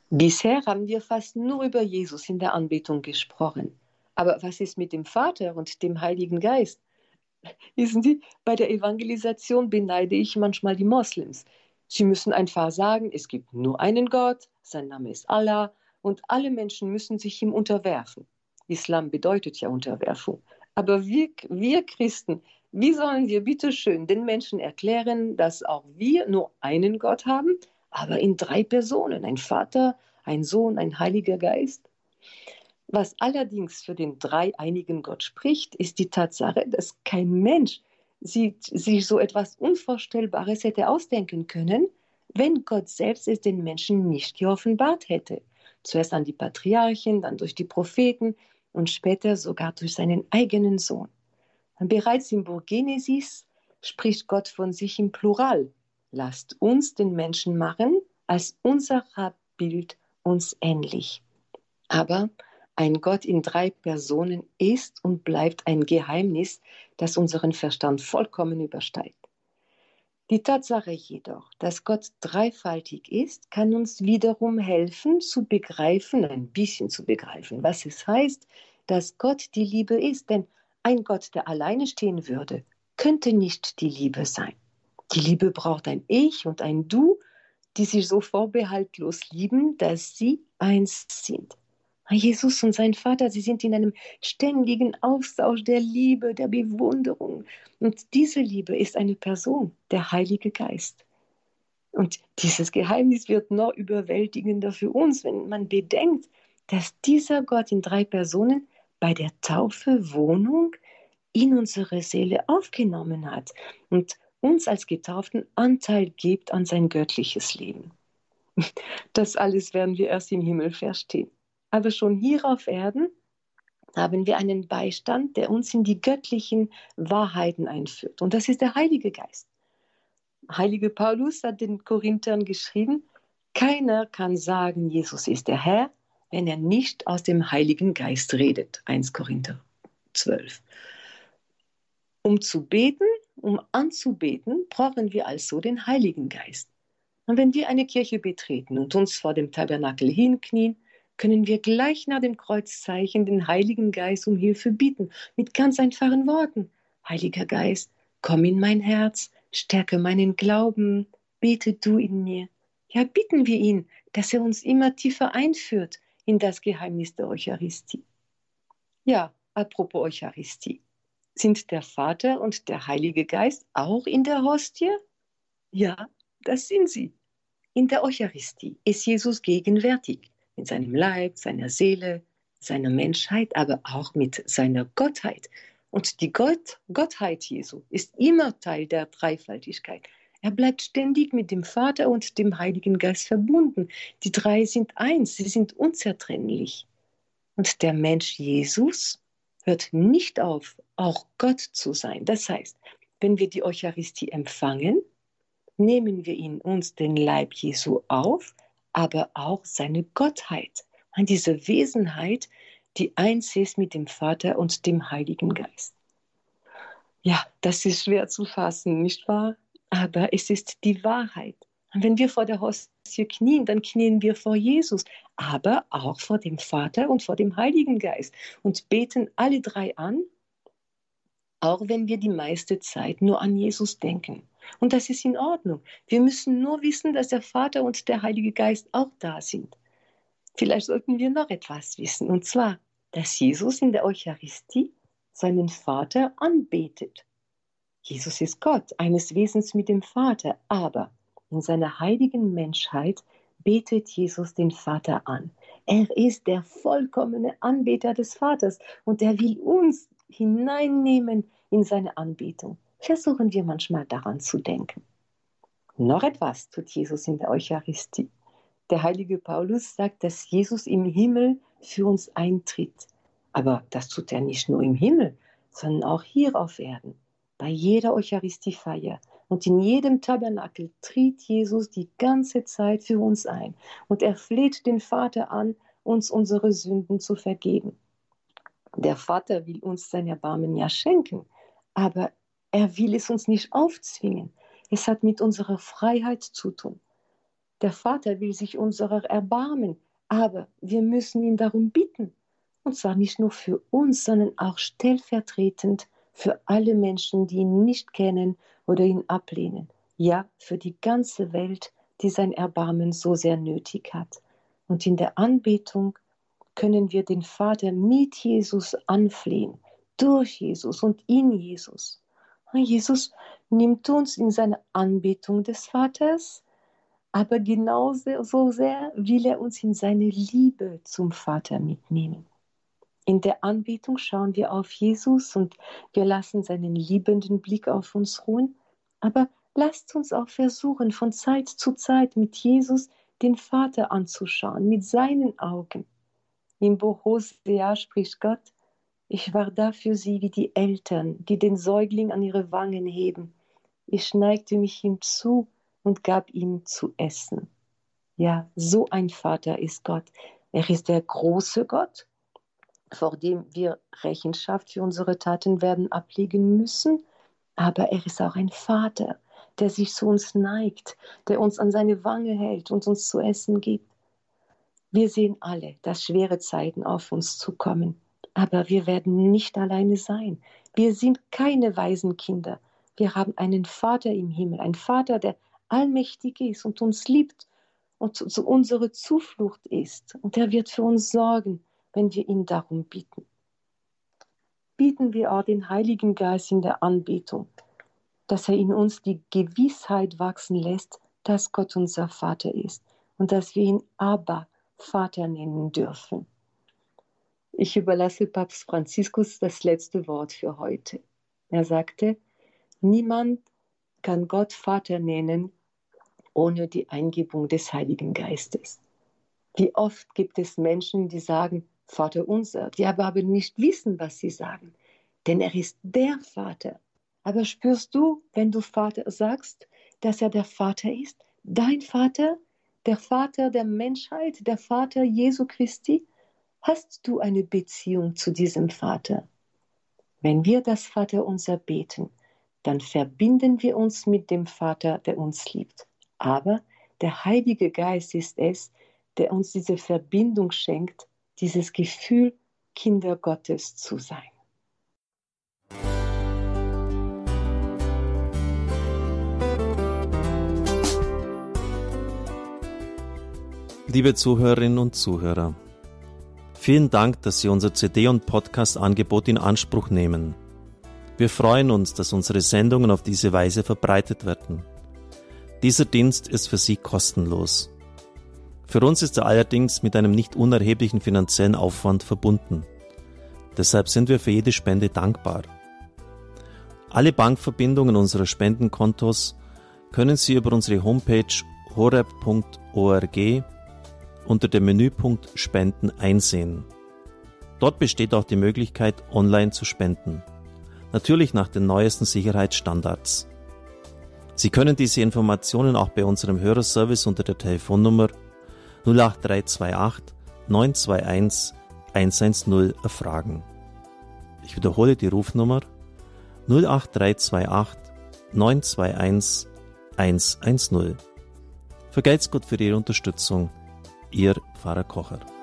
Bisher haben wir fast nur über Jesus in der Anbetung gesprochen. Aber was ist mit dem Vater und dem Heiligen Geist? Wissen Sie, bei der Evangelisation beneide ich manchmal die Moslems. Sie müssen einfach sagen, es gibt nur einen Gott, sein Name ist Allah und alle Menschen müssen sich ihm unterwerfen. Islam bedeutet ja Unterwerfung. Aber wir Christen, wie sollen wir bitte schön den Menschen erklären, dass auch wir nur einen Gott haben, aber in drei Personen, ein Vater, ein Sohn, ein Heiliger Geist? Was allerdings für den dreieinigen Gott spricht, ist die Tatsache, dass kein Mensch sich so etwas Unvorstellbares hätte ausdenken können, wenn Gott selbst es den Menschen nicht geoffenbart hätte. Zuerst an die Patriarchen, dann durch die Propheten und später sogar durch seinen eigenen Sohn. Und bereits im Buch Genesis spricht Gott von sich im Plural. Lasst uns den Menschen machen, als unser Bild uns ähnlich. Aber ein Gott in drei Personen ist und bleibt ein Geheimnis, das unseren Verstand vollkommen übersteigt. Die Tatsache jedoch, dass Gott dreifaltig ist, kann uns wiederum helfen zu begreifen, ein bisschen zu begreifen, was es heißt, dass Gott die Liebe ist. Denn ein Gott, der alleine stehen würde, könnte nicht die Liebe sein. Die Liebe braucht ein Ich und ein Du, die sich so vorbehaltlos lieben, dass sie eins sind. Jesus und sein Vater, sie sind in einem ständigen Austausch der Liebe, der Bewunderung. Und diese Liebe ist eine Person, der Heilige Geist. Und dieses Geheimnis wird noch überwältigender für uns, wenn man bedenkt, dass dieser Gott in drei Personen bei der Taufe Wohnung in unsere Seele aufgenommen hat und uns als Getauften Anteil gibt an sein göttliches Leben. Das alles werden wir erst im Himmel verstehen. Aber schon hier auf Erden haben wir einen Beistand, der uns in die göttlichen Wahrheiten einführt. Und das ist der Heilige Geist. Heilige Paulus hat den Korinthern geschrieben, keiner kann sagen, Jesus ist der Herr, wenn er nicht aus dem Heiligen Geist redet. 1 Korinther 12. Um zu beten, um anzubeten, brauchen wir also den Heiligen Geist. Und wenn wir eine Kirche betreten und uns vor dem Tabernakel hinknien, können wir gleich nach dem Kreuzzeichen den Heiligen Geist um Hilfe bitten, mit ganz einfachen Worten. Heiliger Geist, komm in mein Herz, stärke meinen Glauben, bete du in mir. Ja, bitten wir ihn, dass er uns immer tiefer einführt in das Geheimnis der Eucharistie. Ja, apropos Eucharistie. Sind der Vater und der Heilige Geist auch in der Hostie? Ja, das sind sie. In der Eucharistie ist Jesus gegenwärtig, mit seinem Leib, seiner Seele, seiner Menschheit, aber auch mit seiner Gottheit. Und die Gottheit Jesu ist immer Teil der Dreifaltigkeit. Er bleibt ständig mit dem Vater und dem Heiligen Geist verbunden. Die drei sind eins, sie sind unzertrennlich. Und der Mensch Jesus hört nicht auf, auch Gott zu sein. Das heißt, wenn wir die Eucharistie empfangen, nehmen wir in uns den Leib Jesu auf, aber auch seine Gottheit, an diese Wesenheit, die eins ist mit dem Vater und dem Heiligen Geist. Ja, das ist schwer zu fassen, nicht wahr? Aber es ist die Wahrheit. Und wenn wir vor der Hostie knien, dann knien wir vor Jesus, aber auch vor dem Vater und vor dem Heiligen Geist und beten alle drei an, auch wenn wir die meiste Zeit nur an Jesus denken. Und das ist in Ordnung. Wir müssen nur wissen, dass der Vater und der Heilige Geist auch da sind. Vielleicht sollten wir noch etwas wissen, und zwar, dass Jesus in der Eucharistie seinen Vater anbetet. Jesus ist Gott, eines Wesens mit dem Vater, aber in seiner heiligen Menschheit betet Jesus den Vater an. Er ist der vollkommene Anbeter des Vaters und er will uns hineinnehmen in seine Anbetung. Versuchen wir manchmal daran zu denken. Noch etwas tut Jesus in der Eucharistie. Der heilige Paulus sagt, dass Jesus im Himmel für uns eintritt. Aber das tut er nicht nur im Himmel, sondern auch hier auf Erden. Bei jeder Eucharistiefeier und in jedem Tabernakel tritt Jesus die ganze Zeit für uns ein. Und er fleht den Vater an, uns unsere Sünden zu vergeben. Der Vater will uns sein Erbarmen ja schenken, aber er will es uns nicht aufzwingen. Es hat mit unserer Freiheit zu tun. Der Vater will sich unserer erbarmen, aber wir müssen ihn darum bitten. Und zwar nicht nur für uns, sondern auch stellvertretend für alle Menschen, die ihn nicht kennen oder ihn ablehnen. Ja, für die ganze Welt, die sein Erbarmen so sehr nötig hat. Und in der Anbetung können wir den Vater mit Jesus anflehen, durch Jesus und in Jesus. Und Jesus nimmt uns in seine Anbetung des Vaters, aber genauso so sehr will er uns in seine Liebe zum Vater mitnehmen. In der Anbetung schauen wir auf Jesus und wir lassen seinen liebenden Blick auf uns ruhen. Aber lasst uns auch versuchen, von Zeit zu Zeit mit Jesus den Vater anzuschauen, mit seinen Augen. Im Buch Hosea spricht Gott: Ich war da für sie wie die Eltern, die den Säugling an ihre Wangen heben. Ich neigte mich ihm zu und gab ihm zu essen. Ja, so ein Vater ist Gott. Er ist der große Gott, vor dem wir Rechenschaft für unsere Taten werden ablegen müssen. Aber er ist auch ein Vater, der sich zu uns neigt, der uns an seine Wange hält und uns zu essen gibt. Wir sehen alle, dass schwere Zeiten auf uns zukommen. Aber wir werden nicht alleine sein. Wir sind keine Waisenkinder. Wir haben einen Vater im Himmel, einen Vater, der allmächtig ist und uns liebt und unsere Zuflucht ist. Und er wird für uns sorgen, wenn wir ihn darum bitten. Bitten wir auch den Heiligen Geist in der Anbetung, dass er in uns die Gewissheit wachsen lässt, dass Gott unser Vater ist und dass wir ihn Abba, Vater nennen dürfen. Ich überlasse Papst Franziskus das letzte Wort für heute. Er sagte: Niemand kann Gott Vater nennen ohne die Eingebung des Heiligen Geistes. Wie oft gibt es Menschen, die sagen Vater unser, die aber nicht wissen, was sie sagen, denn er ist der Vater. Aber spürst du, wenn du Vater sagst, dass er der Vater ist, dein Vater, der Vater der Menschheit, der Vater Jesu Christi? Hast du eine Beziehung zu diesem Vater? Wenn wir das Vaterunser beten, dann verbinden wir uns mit dem Vater, der uns liebt. Aber der Heilige Geist ist es, der uns diese Verbindung schenkt, dieses Gefühl, Kinder Gottes zu sein. Liebe Zuhörerinnen und Zuhörer, vielen Dank, dass Sie unser CD- und Podcast-Angebot in Anspruch nehmen. Wir freuen uns, dass unsere Sendungen auf diese Weise verbreitet werden. Dieser Dienst ist für Sie kostenlos. Für uns ist er allerdings mit einem nicht unerheblichen finanziellen Aufwand verbunden. Deshalb sind wir für jede Spende dankbar. Alle Bankverbindungen unserer Spendenkontos können Sie über unsere Homepage horeb.org unter dem Menüpunkt Spenden einsehen. Dort besteht auch die Möglichkeit, online zu spenden. Natürlich nach den neuesten Sicherheitsstandards. Sie können diese Informationen auch bei unserem Hörerservice unter der Telefonnummer 08328 921 110 erfragen. Ich wiederhole die Rufnummer 08328 921 110. Vergelt's Gott für Ihre Unterstützung. Ihr Pfarrer Kocher.